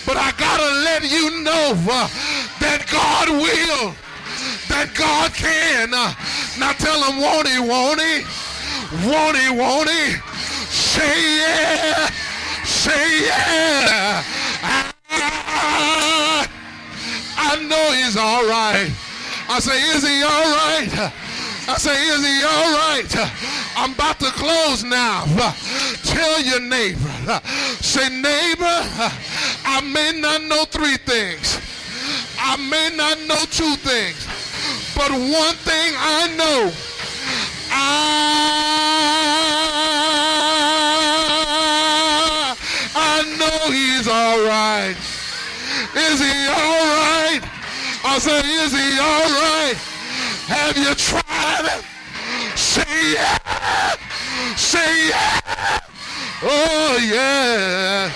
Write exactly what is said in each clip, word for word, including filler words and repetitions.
But I gotta let you know uh, that God will, that God can. Uh, now tell him, won't he, won't he? Won't he, won't he? Say yeah, say yeah. I, I know he's all right. I say, is he all right? I say, is he all right? I'm about to close now. Tell your neighbor. Say, neighbor, I may not know three things. I may not know two things. But one thing I know. I, I know he's all right. Is he all right? I say, is he all right? Have you tried it? Say yeah. Say yeah. Oh, yeah.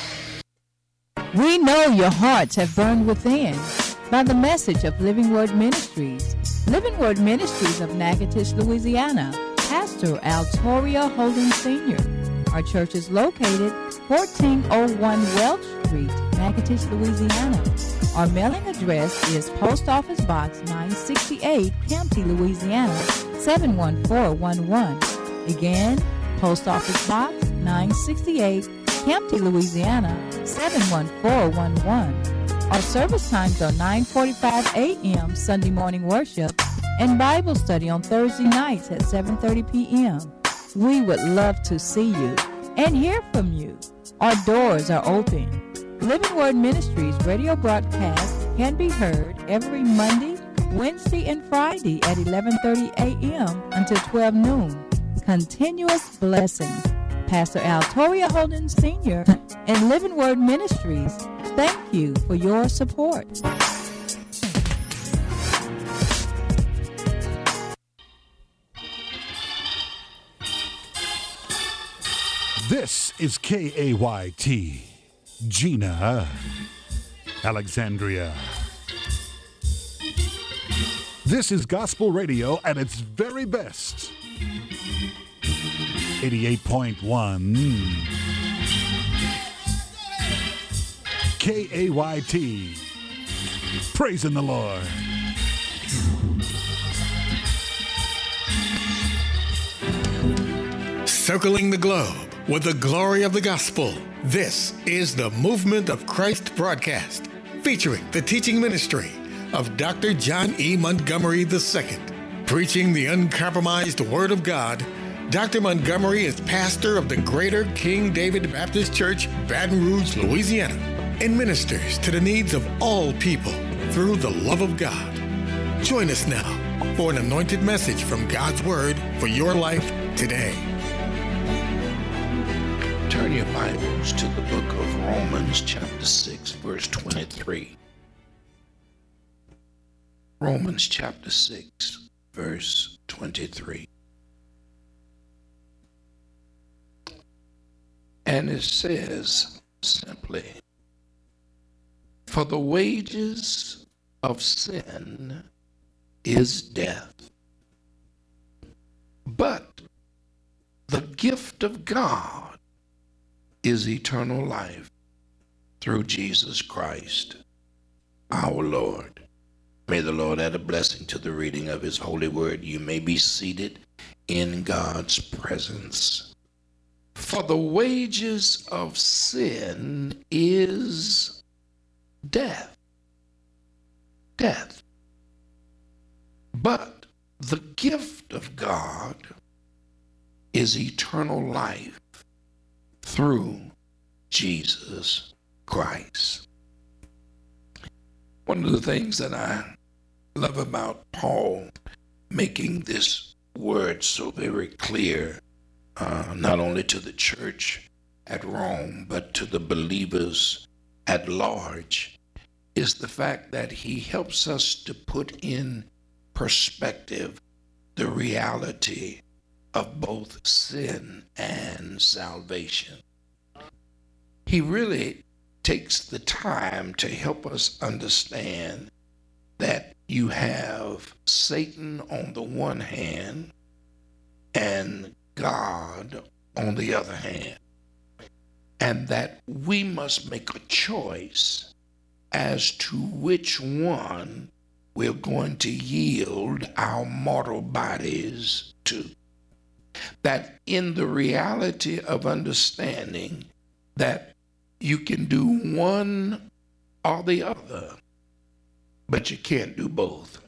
We know your hearts have burned within by the message of Living Word Ministries. Living Word Ministries of Natchitoches, Louisiana. Pastor Altoria Holden Senior Our church is located fourteen oh one Welch Street, Natchitoches, Louisiana. Our mailing address is Post Office Box nine sixty-eight, Campty, Louisiana, seven one four one one. Again, Post Office Box nine sixty-eight, Campty, Louisiana, seven one four one one. Our service times are nine forty-five a.m. Sunday morning worship and Bible study on Thursday nights at seven thirty p.m. We would love to see you and hear from you. Our doors are open. Living Word Ministries radio broadcast can be heard every Monday, Wednesday, and Friday at eleven thirty a.m. until twelve noon. Continuous blessings. Pastor Altoria Holden Senior and Living Word Ministries, thank you for your support. This is K A Y T, Gina, Alexandria. This is gospel radio at its very best. eighty-eight point one K A Y T, praising the Lord. Circling the globe with the glory of the gospel. This is the Movement of Christ broadcast, featuring the teaching ministry of Doctor John E. Montgomery the Second. Preaching the uncompromised Word of God, Doctor Montgomery is pastor of the Greater King David Baptist Church, Baton Rouge, Louisiana, and ministers to the needs of all people through the love of God. Join us now for an anointed message from God's Word for your life today. Turn your Bibles to the book of Romans chapter six, verse twenty-three. Romans chapter six, verse twenty-three. And it says simply, for the wages of sin is death, but the gift of God is eternal life through Jesus Christ, our Lord. May the Lord add a blessing to the reading of his holy word. You may be seated in God's presence. For the wages of sin is death. Death. But the gift of God is eternal life through Jesus Christ. One of the things that I love about Paul making this word so very clear, uh, not only to the church at Rome, but to the believers at large, is the fact that he helps us to put in perspective the reality of both sin and salvation. He really takes the time to help us understand that you have Satan on the one hand and God on the other hand. and that we must make a choice as to which one we're going to yield our mortal bodies to. That in the reality of understanding that you can do one or the other, but you can't do both.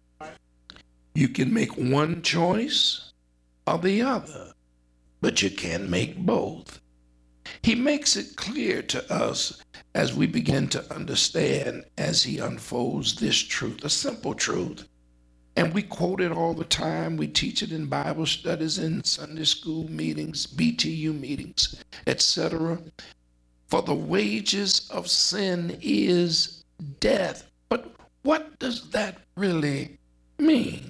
You can make one choice or the other, but you can't make both. He makes it clear to us as we begin to understand, as he unfolds this truth, a simple truth. And we quote it all the time. We teach it in Bible studies, in Sunday school meetings, B T U meetings, et cetera. For the wages of sin is death. But what does that really mean?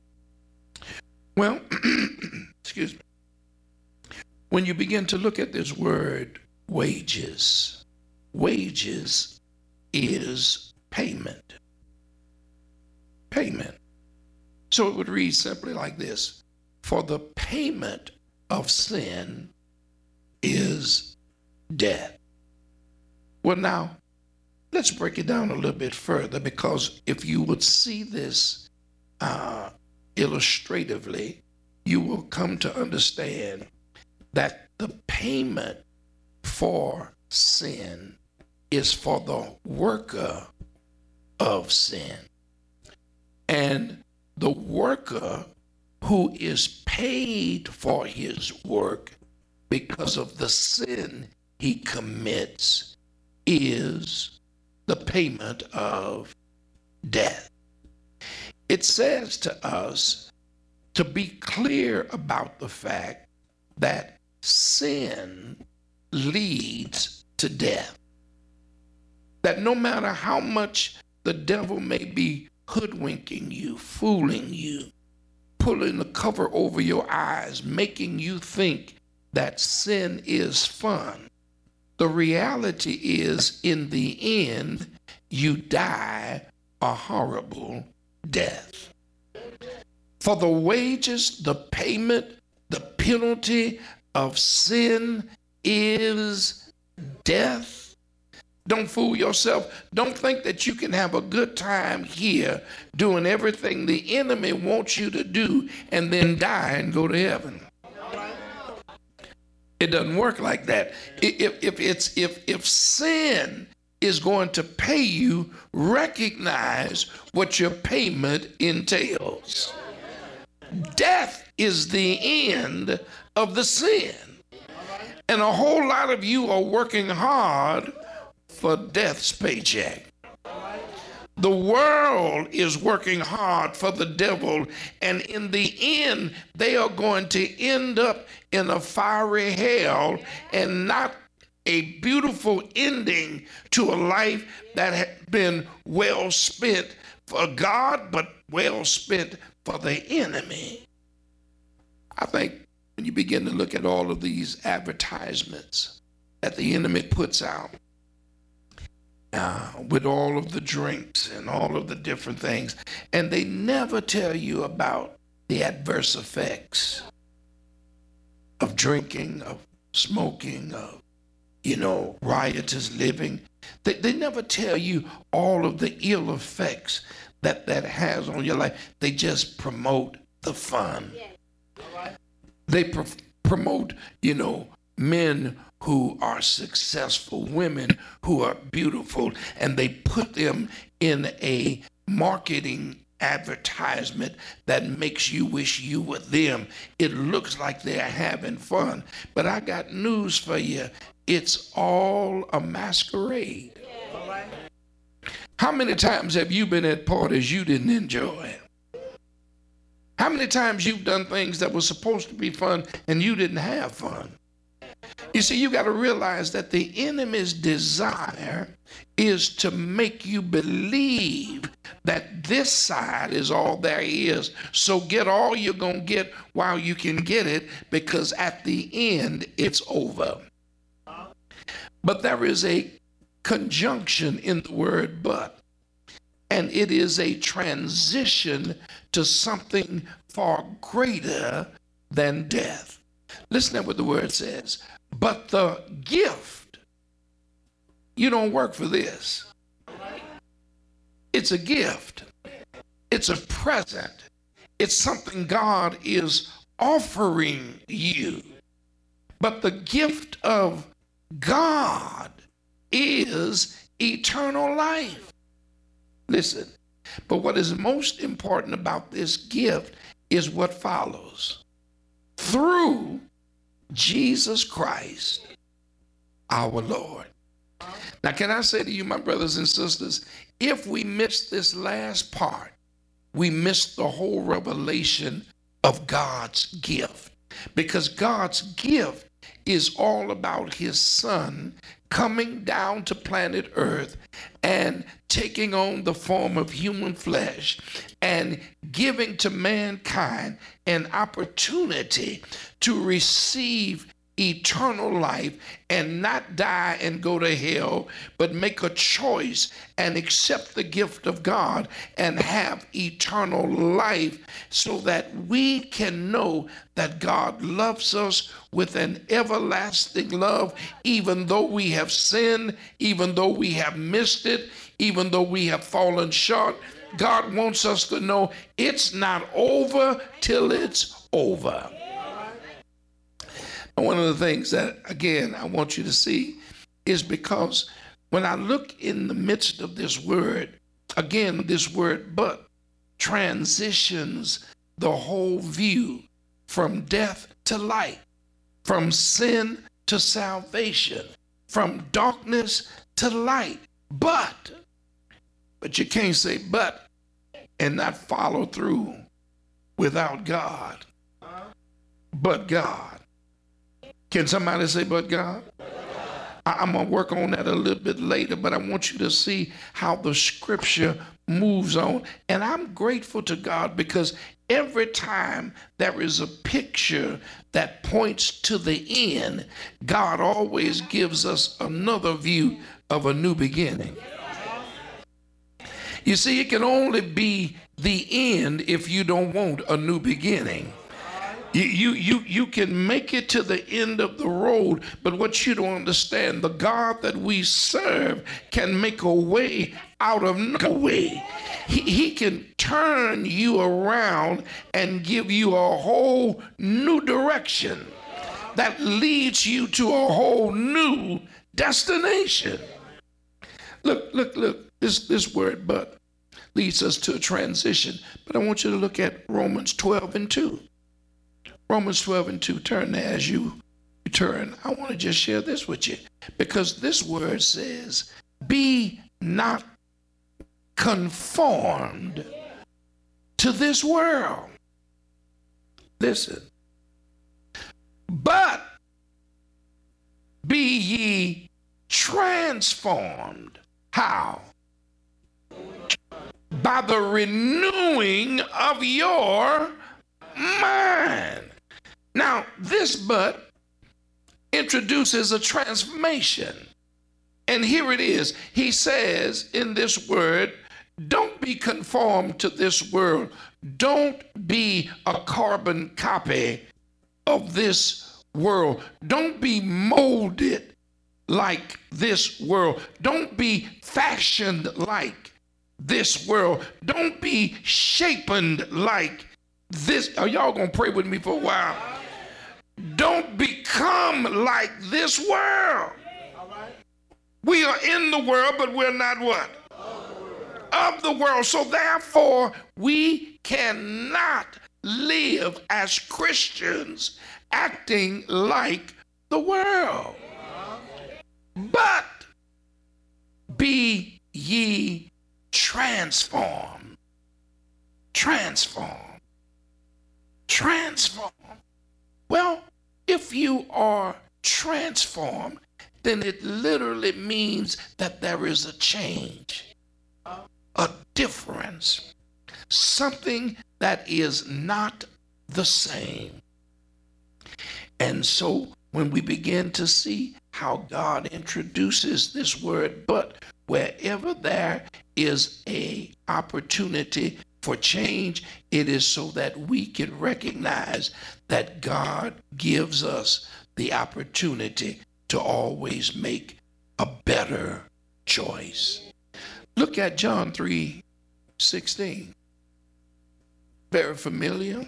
Well, excuse me. When you begin to look at this word wages, wages is payment. Payment. So it would read simply like this: for the payment of sin is death. Well, now, let's break it down a little bit further, because if you would see this uh, illustratively, you will come to understand that the payment for sin is for the worker of sin. And the worker who is paid for his work because of the sin he commits is the payment of death. It says to us to be clear about the fact that sin leads to death. That no matter how much the devil may be hoodwinking you, fooling you, pulling the cover over your eyes, making you think that sin is fun, the reality is, in the end, you die a horrible death. For the wages, the payment, the penalty of sin is death. Don't fool yourself. Don't think that you can have a good time here doing everything the enemy wants you to do and then die and go to heaven. It doesn't work like that. If, if, it's, if, if sin is going to pay you, recognize what your payment entails. Death is the end of the sin. And a whole lot of you are working hard for death's paycheck. The world is working hard for the devil, and in the end, they are going to end up in a fiery hell, and not a beautiful ending to a life that had been well spent for God, but well spent for the enemy. I think when you begin to look at all of these advertisements that the enemy puts out, Uh, with all of the drinks and all of the different things, and they never tell you about the adverse effects of drinking, of smoking, of, you know, riotous living. They, they never tell you all of the ill effects that that has on your life. They just promote the fun. Yeah. Right. They pro- promote, you know, men who are successful, women who are beautiful, and they put them in a marketing advertisement that makes you wish you were them. It looks like they're having fun, but I got news for you. It's all a masquerade. Yeah. How many times have you been at parties you didn't enjoy? How many times you've done things that were supposed to be fun and you didn't have fun? You see, you got to realize that the enemy's desire is to make you believe that this side is all there is. So get all you're going to get while you can get it, because at the end, it's over. But there is a conjunction in the word but, and it is a transition to something far greater than death. Listen to what the word says. But the gift, you don't work for this. It's a gift. It's a present. It's something God is offering you. But the gift of God is eternal life. Listen, but what is most important about this gift is what follows. Through Jesus Christ, our Lord. Now, can I say to you, my brothers and sisters, if we miss this last part, we miss the whole revelation of God's gift. Because God's gift is all about his son coming down to planet Earth and taking on the form of human flesh and giving to mankind an opportunity to receive eternal life and not die and go to hell, but make a choice and accept the gift of God and have eternal life so that we can know that God loves us with an everlasting love, even though we have sinned, even though we have missed it, even though we have fallen short. God wants us to know it's not over till it's over. One of the things that, again, I want you to see is because when I look in the midst of this word, again, this word but transitions the whole view from death to light, from sin to salvation, from darkness to light. But, but you can't say but and not follow through without God. But God. Can somebody say, but God? I'm going to work on that a little bit later, but I want you to see how the scripture moves on. And I'm grateful to God because every time there is a picture that points to the end, God always gives us another view of a new beginning. You see, it can only be the end if you don't want a new beginning. You, you, you, you can make it to the end of the road, but what you don't understand, the God that we serve can make a way out of no way. He, he can turn you around and give you a whole new direction that leads you to a whole new destination. Look, look, look, this, this word but leads us to a transition, but I want you to look at Romans twelve and two. Romans twelve and two, turn there as you turn. I want to just share this with you because this word says, be not conformed to this world. Listen, but be ye transformed. How? By the renewing of your mind. Now, this but introduces a transformation. And here it is. He says in this word, don't be conformed to this world. Don't be a carbon copy of this world. Don't be molded like this world. Don't be fashioned like this world. Don't be shapen like this. Are y'all gonna pray with me for a while? Don't become like this world. We are in the world, but we're not what? Of the world. So therefore, we cannot live as Christians acting like the world. But be ye transformed. Transformed. Transformed. Well, if you are transformed, then it literally means that there is a change, a difference, something that is not the same. And so when we begin to see how God introduces this word, but wherever there is a opportunity for change, it is so that we can recognize that God gives us the opportunity to always make a better choice. Look at John three sixteen. Very familiar.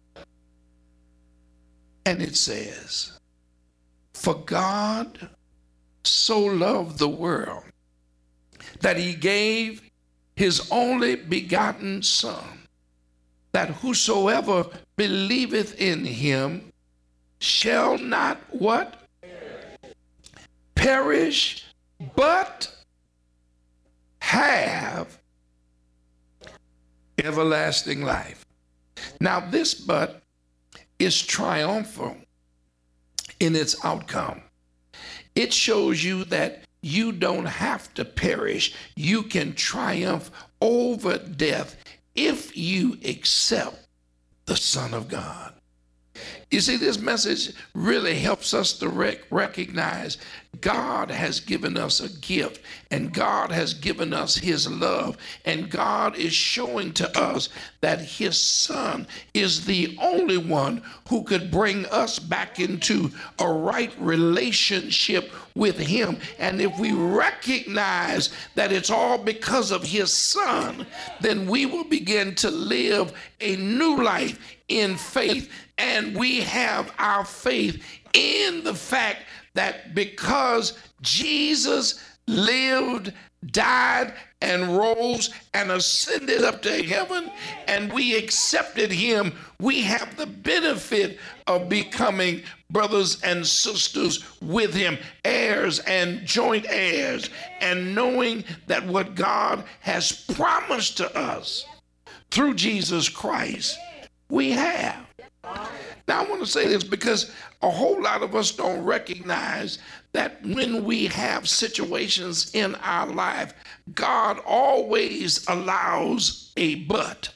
And it says, "For God so loved the world that he gave his only begotten Son, that whosoever believeth in him shall not" what? "Perish, but have everlasting life." Now this "but" is triumphal in its outcome. It shows you that you don't have to perish. You can triumph over death if you accept the Son of God. You see, this message really helps us to rec- recognize God has given us a gift, and God has given us his love, and God is showing to us that his Son is the only one who could bring us back into a right relationship with him. And if we recognize that it's all because of his Son, then we will begin to live a new life in faith. And we have our faith in the fact that because Jesus lived, died, and rose and ascended up to heaven, and we accepted him, we have the benefit of becoming brothers and sisters with him, heirs and joint heirs, and knowing that what God has promised to us through Jesus Christ, we have. Now, I want to say this because a whole lot of us don't recognize that when we have situations in our life, God always allows a but.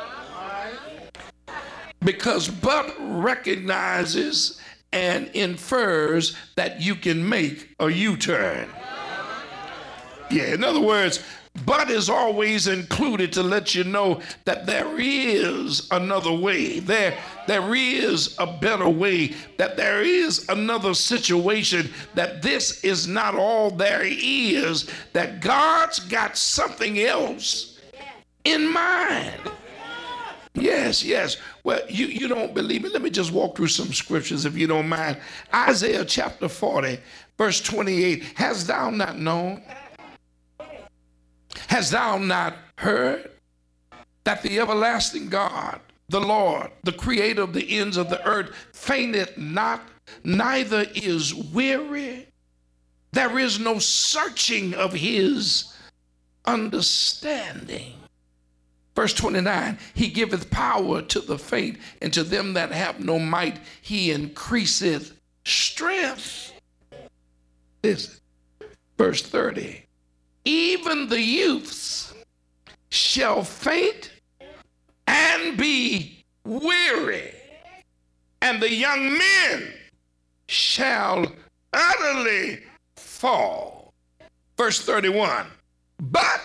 Because but recognizes and infers that you can make a U-turn. Yeah, in other words, but is always included to let you know that there is another way. There, there is a better way, that there is another situation, that this is not all there is, that God's got something else in mind. Yes, yes. Well, you, you don't believe it. Let me just walk through some scriptures if you don't mind. Isaiah chapter forty, verse twenty-eight. Hast thou not known? Hast thou not heard that the everlasting God, the Lord, the creator of the ends of the earth, fainteth not, neither is weary? There is no searching of his understanding. Verse twenty-nine, he giveth power to the faint, and to them that have no might he increaseth strength. Listen, verse thirty, even the youths shall faint and be weary, and the young men shall utterly fall. Verse thirty-one, but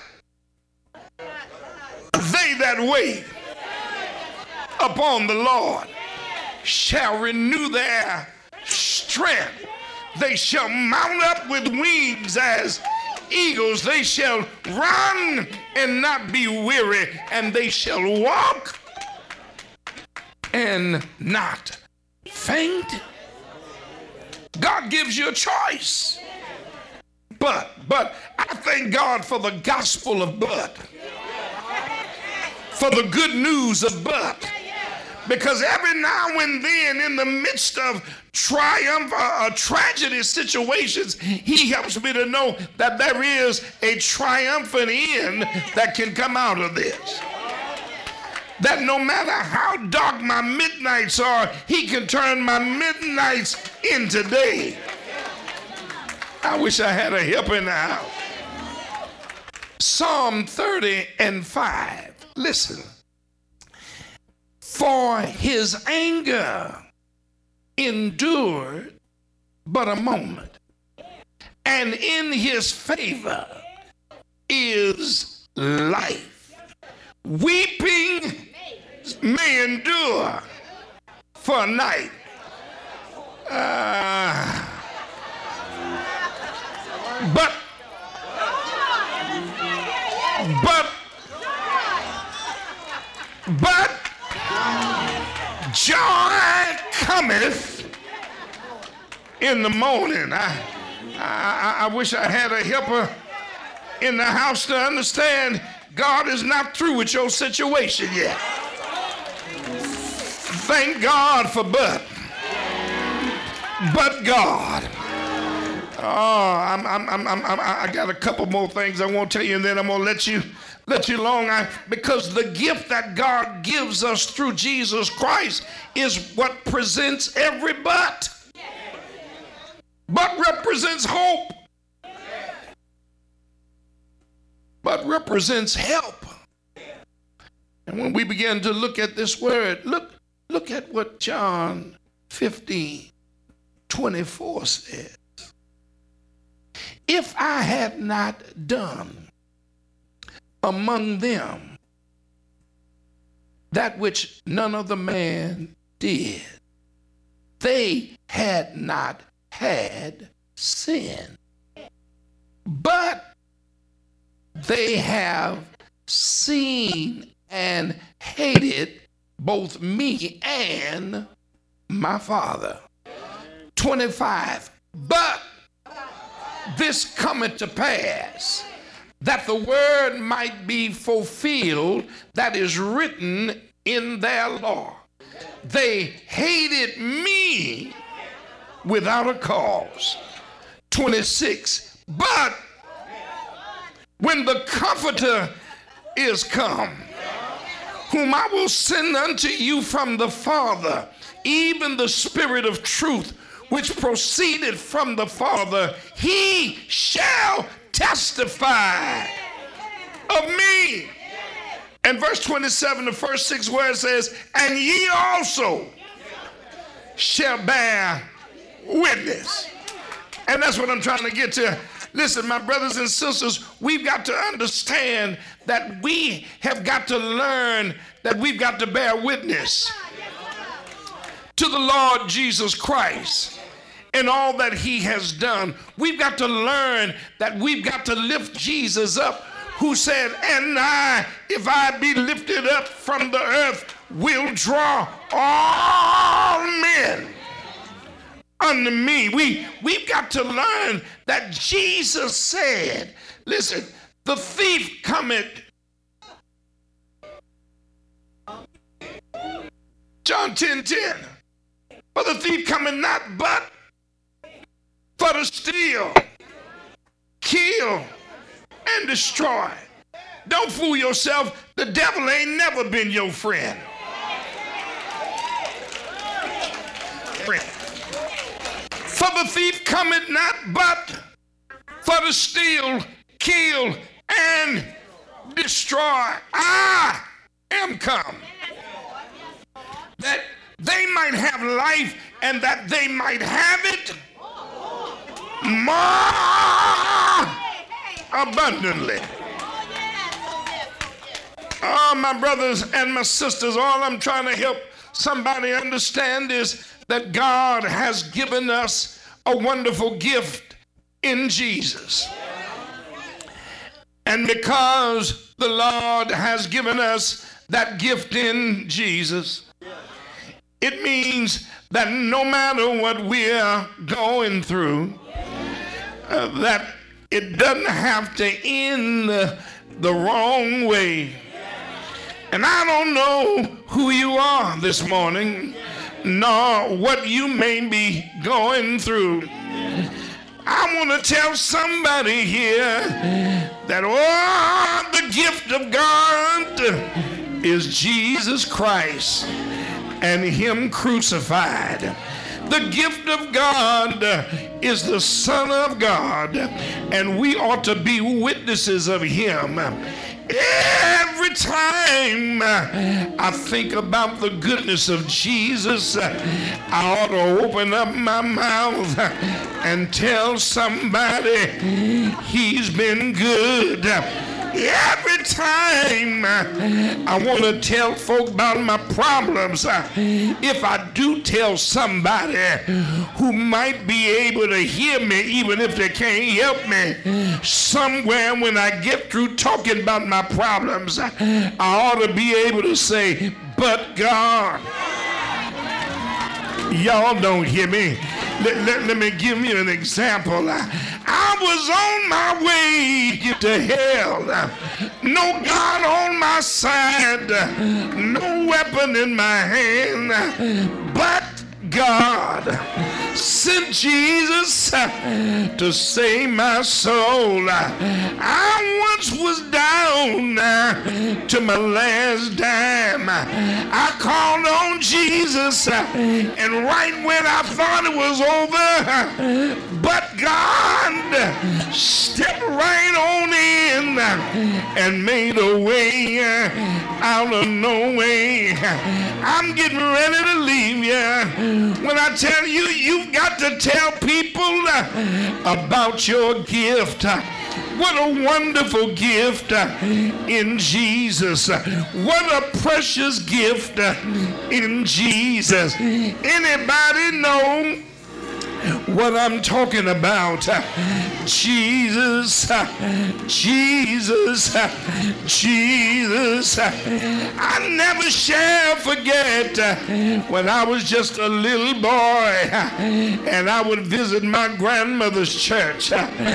they that wait upon the Lord shall renew their strength. They shall mount up with wings as eagles. They shall run and not be weary, and they shall walk and not faint. God gives you a choice. But, but I thank God for the gospel of but, for the good news of but. Because every now and then, in the midst of triumph or, or tragedy situations, he helps me to know that there is a triumphant end that can come out of this. That no matter how dark my midnights are, he can turn my midnights into day. I wish I had a help in the house. Psalm thirty and five. Listen. For his anger endured but a moment, and in his favor is life. Weeping may endure for a night, Uh, but, but, but, joy cometh in the morning. I, I, I wish I had a helper in the house to understand God is not through with your situation yet. Thank God for but. But God. Oh, I'm, I'm, I'm, I'm, I got a couple more things I want to tell you, and then I'm going to let you let you alone. I, because the gift that God gives us through Jesus Christ is what presents every but. But represents hope. But represents help. And when we begin to look at this word, look, look at what John fifteen twenty-four says. If I had not done among them that which none other man did, they had not had sin. But they have seen and hated both me and my Father. twenty-five. But this cometh to pass, that the word might be fulfilled that is written in their law. They hated me without a cause. twenty-six. But when the Comforter is come, whom I will send unto you from the Father, even the Spirit of truth, which proceeded from the Father, he shall testify of me. And verse twenty-seven, the first six words says, and ye also shall bear witness. And that's what I'm trying to get to. Listen, my brothers and sisters, we've got to understand that we have got to learn that we've got to bear witness to the Lord Jesus Christ and all that he has done. We've got to learn that we've got to lift Jesus up, who said, and I, if I be lifted up from the earth, will draw all men unto me. We, we've got to learn that Jesus said, listen, the thief cometh. John ten ten. For the thief cometh not but for to steal, kill, and destroy. Don't fool yourself. The devil ain't never been your friend. Friend. For the thief cometh not but for to steal, kill, and destroy. I am come that they might have life and that they might have it more abundantly. Oh, my brothers and my sisters, all I'm trying to help somebody understand is that God has given us a wonderful gift in Jesus. And because the Lord has given us that gift in Jesus, it means that no matter what we're going through, uh, that it doesn't have to end the, the wrong way. And I don't know who you are this morning, nor what you may be going through. I want to tell somebody here that oh, the gift of God is Jesus Christ and him crucified. The gift of God is the Son of God, and we ought to be witnesses of him. Every time I think about the goodness of Jesus, I ought to open up my mouth and tell somebody he's been good. Every time I want to tell folk about my problems, if I do tell somebody who might be able to hear me, even if they can't help me, somewhere when I get through talking about my problems, I ought to be able to say, but God. Y'all don't hear me. Let, let, let me give you an example. I, I was on my way to hell. No God on my side. No weapon in my hand. But God sent Jesus to save my soul. I once was down to my last dime. I called on Jesus, and right when I thought it was over, but God stepped right on in and made a way out of no way. I'm getting ready to leave you. When I tell you, you've got to tell people about your gift. What a wonderful gift in Jesus. What a precious gift in Jesus. Anybody know what I'm talking about? Jesus, Jesus, Jesus. I never shall forget when I was just a little boy and I would visit my grandmother's church.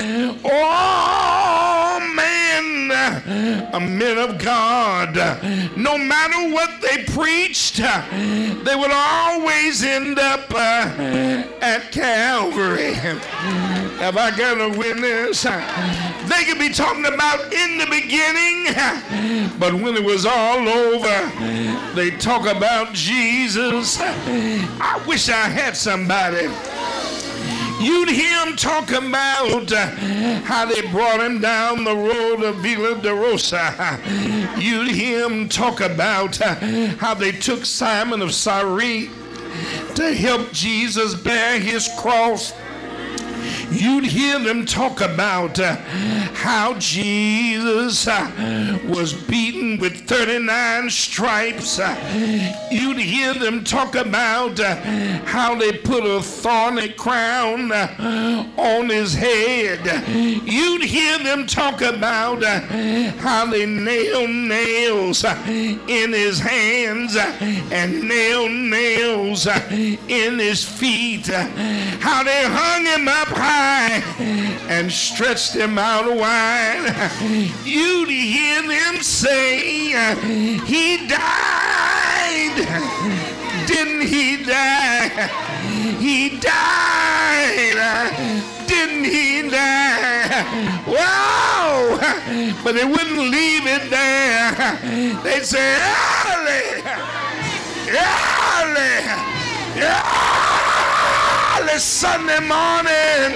Oh, man, a men of God, no matter what they preached, they would always end up at Calvary. Have I got a witness? They could be talking about in the beginning, but when it was all over, they talk about Jesus. I wish I had somebody. You'd hear him talk about uh, how they brought him down the road of Villa de Rosa. You'd hear him talk about uh, how they took Simon of Cyrene to help Jesus bear his cross. You'd hear them talk about uh, how Jesus uh, was beaten with thirty-nine stripes. Uh, you'd hear them talk about uh, how they put a thorny crown uh, on his head. You'd hear them talk about uh, how they nailed nails uh, in his hands uh, and nailed nails uh, in his feet. Uh, how they hung him up high and stretched him out wide. You'd hear them say, he died. Didn't he die? He died. Didn't he die? Wow! But they wouldn't leave it there. They'd say, early, early, early Sunday morning.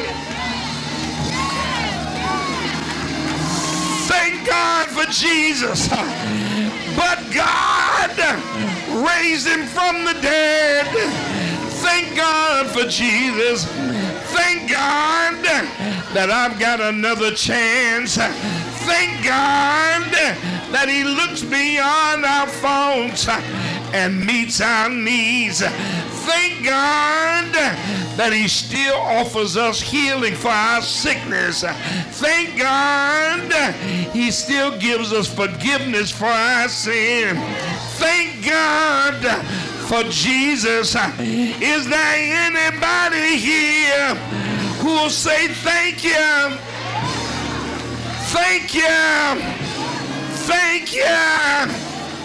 Thank God for Jesus. But God raised him from the dead. Thank God for Jesus. Thank God that I've got another chance. Thank God that he looks beyond our faults and meets our needs. Thank God that he still offers us healing for our sickness. Thank God he still gives us forgiveness for our sin. Thank God for Jesus. Is there anybody here who will say thank you? Thank you. Thank you.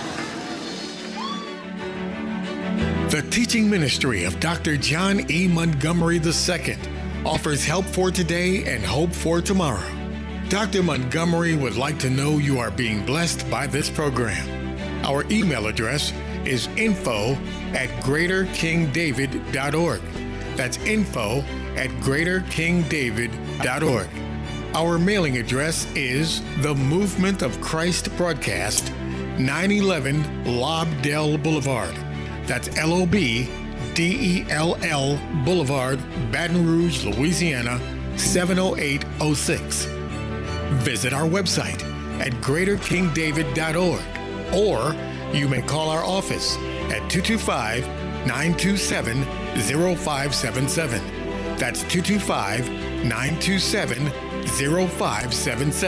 The teaching ministry of Doctor John E. Montgomery the Second offers help for today and hope for tomorrow. Doctor Montgomery would like to know you are being blessed by this program. Our email address is info at greater king david dot org. That's info at greater king david dot org. Our mailing address is The Movement of Christ Broadcast, nine eleven Lobdell Boulevard. That's L O B D E L L Boulevard, Baton Rouge, Louisiana, seven oh eight oh six. Visit our website, at greater king david dot org, or you may call our office at two two five, nine two seven, zero five seven seven. That's two two five, nine two seven, zero five seven seven.